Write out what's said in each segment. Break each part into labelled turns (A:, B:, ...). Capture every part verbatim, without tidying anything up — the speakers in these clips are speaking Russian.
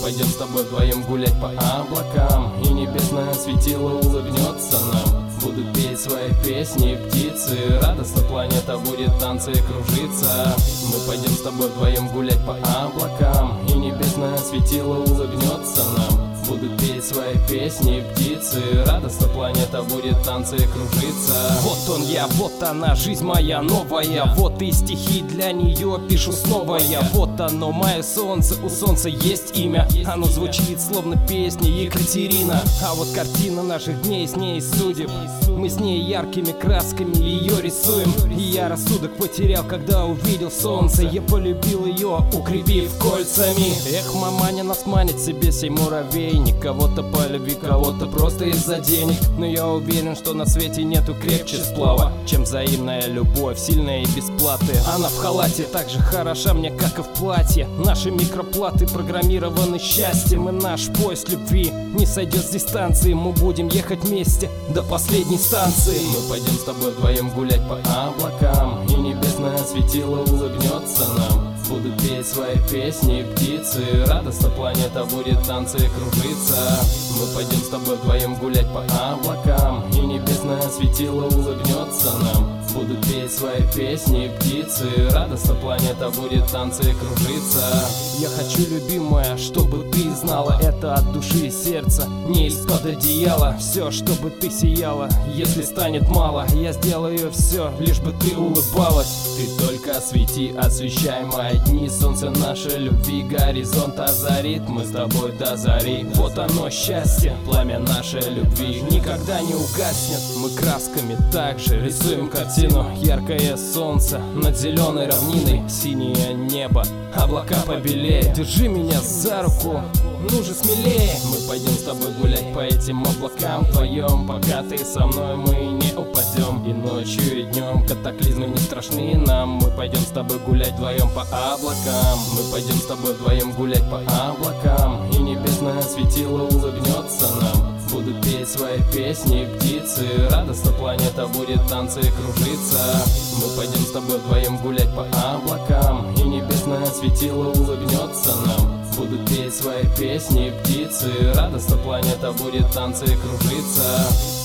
A: пойдем с тобой вдвоем гулять по облакам, и небесное светило улыбнется нам. Будут петь свои песни птицы, радостно планета будет танцы кружиться. Мы пойдем с тобой вдвоем гулять по облакам, и небесное светило улыбнется нам. Будут петь свои песни птицы, радостно планета будет танцы кружиться.
B: Вот он я, вот она, жизнь моя новая. Вот и стихи для нее пишу снова я. Вот оно, мое солнце, у солнца есть имя. Оно звучит словно песня Екатерина. А вот картина наших дней с ней судеб, мы с ней яркими красками ее рисуем. И я рассудок потерял, когда увидел солнце. Я полюбил ее, укрепив кольцами. Эх, маманя нас манит себе сей муравей. Кого-то по любви, кого-то просто из-за денег. Но я уверен, что на свете нету крепче сплава, чем взаимная любовь, сильная и без платы. Она в халате так же хороша мне, как и в платье. Наши микроплаты программированы счастьем. И наш поезд любви не сойдет с дистанции. Мы будем ехать вместе до последней станции.
A: Мы пойдем с тобой вдвоем гулять по облакам, и небесное светило улыбнется нам. Будут петь свои песни птицы, радостно планета будет танцы кружиться. Мы пойдем с тобой вдвоем гулять по облакам, и небесное светило улыбнется нам. Будут петь свои песни птицы, радостно планета будет танцы кружиться.
B: Я хочу, любимая, чтобы ты знала это от души и сердца, не из-под одеяла. Все, чтобы ты сияла, если станет мало, я сделаю все, лишь бы ты улыбалась.
A: Ты только свети, освещай мои дни. Солнце нашей любви горизонт озарит. Мы с тобой до зари.
B: Вот оно счастье, пламя нашей любви никогда не угаснет. Мы красками также рисуем картину. Яркое солнце над зеленой равниной, синее небо, облака побелее. Держи меня за руку, ну же смелее.
A: Мы пойдем с тобой гулять по этим облакам вдвоем. Пока ты со мной, мы не упадем. И ночью, и днем катаклизмы не страшны нам. Мы пойдем с тобой гулять вдвоем по облакам. Мы пойдем с тобой вдвоем гулять по облакам, и небесное светило улыбнется нам. Будут петь свои песни птицы, радостно планета будет танцы кружиться. Мы пойдем с тобой вдвоем гулять по облакам, и небесное светило улыбнется нам. Будут петь свои песни птицы, радостно планета будет танцы кружиться.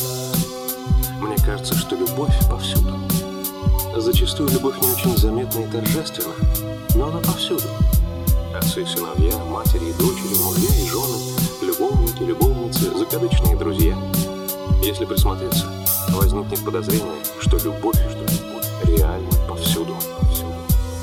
C: Мне кажется, что любовь повсюду. Зачастую любовь не очень заметна и торжественна, но она повсюду. Отцы и сыновья, матери и дочери, мужья и жены, любовники, любовницы, закадычные друзья. Если присмотреться, возникнет подозрение, что любовь, что любовь реально повсюду, повсюду.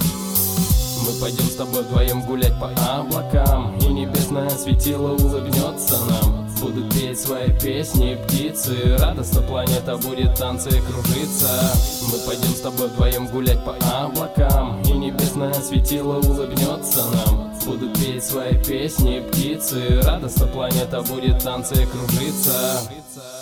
A: Мы пойдем с тобой вдвоем гулять по облакам, и небесное светило улыбнется нам. Будут петь свои песни птицы, радостно планета будет танцы кружиться. Мы пойдем с тобой вдвоем гулять по облакам, и небесное светило улыбнется нам. Будут петь свои песни птицы, радостно планета будет танцы кружиться.